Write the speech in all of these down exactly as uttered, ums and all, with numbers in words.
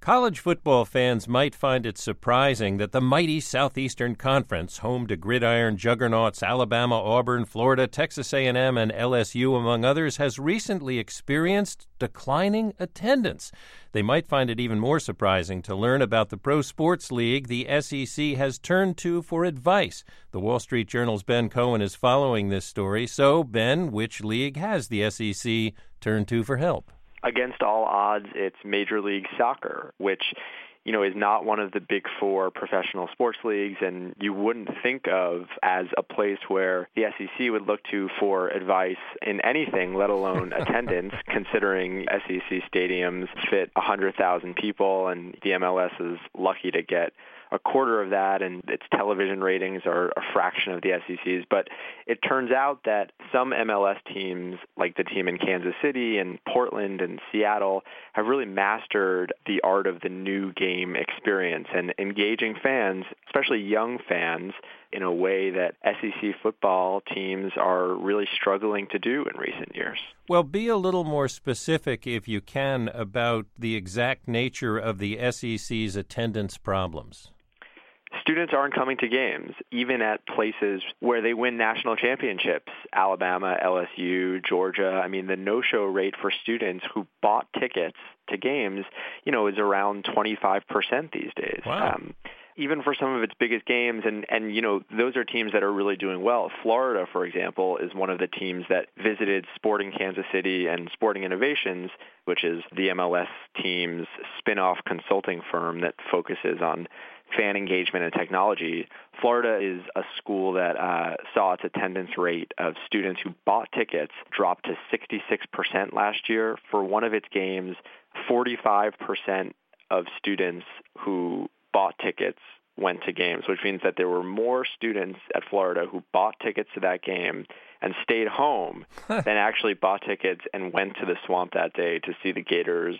College football fans might find it surprising that the mighty Southeastern Conference, home to gridiron juggernauts Alabama, Auburn, Florida, Texas A and M, and L S U, among others, has recently experienced declining attendance. They might find it even more surprising to learn about the pro sports league the S E C has turned to for advice. The Wall Street Journal's Ben Cohen is following this story. So, Ben, which league has the S E C turned to for help? Against all odds, it's Major League Soccer, which, you know, is not one of the big four professional sports leagues, and you wouldn't think of as a place where the S E C would look to for advice in anything, let alone attendance, considering S E C stadiums fit one hundred thousand people, and the M L S is lucky to get a quarter of that, and its television ratings are a fraction of the S E C's. But it turns out that some M L S teams, like the team in Kansas City and Portland and Seattle, have really mastered the art of the new game experience and engaging fans, especially young fans, in a way that S E C football teams are really struggling to do in recent years. Well, be a little more specific, if you can, about the exact nature of the S E C's attendance problems. Students aren't coming to games, even at places where they win national championships, Alabama, L S U, Georgia. I mean, the no-show rate for students who bought tickets to games, you know, is around twenty-five percent these days. Wow. Um, even for some of its biggest games, and, and, you know, those are teams that are really doing well. Florida, for example, is one of the teams that visited Sporting Kansas City and Sporting Innovations, which is the M L S team's spin-off consulting firm that focuses on fan engagement and technology. Florida is a school that uh, saw its attendance rate of students who bought tickets drop to sixty-six percent last year. For one of its games, forty-five percent of students who bought tickets went to games, which means that there were more students at Florida who bought tickets to that game and stayed home than actually bought tickets and went to the Swamp that day to see the Gators.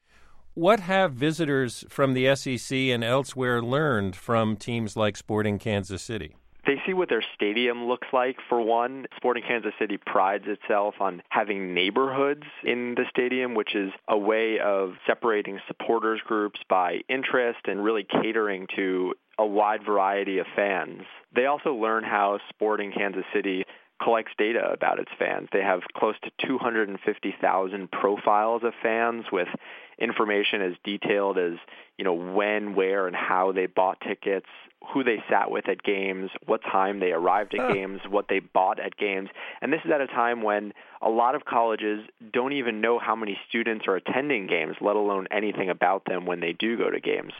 What have visitors from the S E C and elsewhere learned from teams like Sporting Kansas City? They see what their stadium looks like, for one. Sporting Kansas City prides itself on having neighborhoods in the stadium, which is a way of separating supporters groups by interest and really catering to a wide variety of fans. They also learn how Sporting Kansas City collects data about its fans. They have close to two hundred fifty thousand profiles of fans with information as detailed as, you know, when, where, and how they bought tickets, who they sat with at games, what time they arrived at huh. games, what they bought at games. And this is at a time when a lot of colleges don't even know how many students are attending games, let alone anything about them when they do go to games.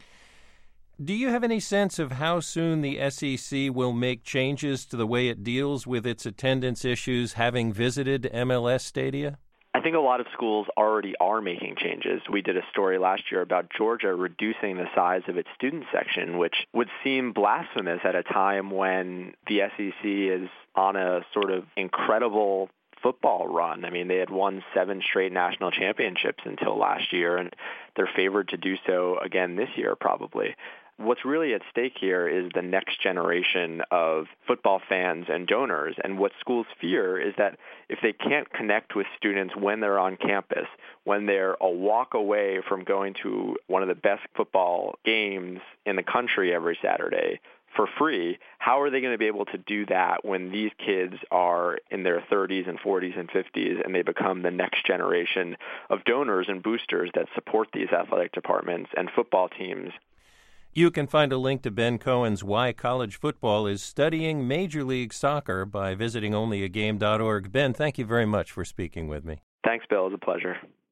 Do you have any sense of how soon the S E C will make changes to the way it deals with its attendance issues, having visited M L S stadia? I think a lot of schools already are making changes. We did a story last year about Georgia reducing the size of its student section, which would seem blasphemous at a time when the S E C is on a sort of incredible football run. I mean, they had won seven straight national championships until last year, and they're favored to do so again this year probably. What's really at stake here is the next generation of football fans and donors. And what schools fear is that if they can't connect with students when they're on campus, when they're a walk away from going to one of the best football games in the country every Saturday for free, how are they going to be able to do that when these kids are in their thirties and forties and fifties and they become the next generation of donors and boosters that support these athletic departments and football teams? You can find a link to Ben Cohen's Why College Football is Studying Major League Soccer by visiting only a game dot org. Ben, thank you very much for speaking with me. Thanks, Bill. It was a pleasure.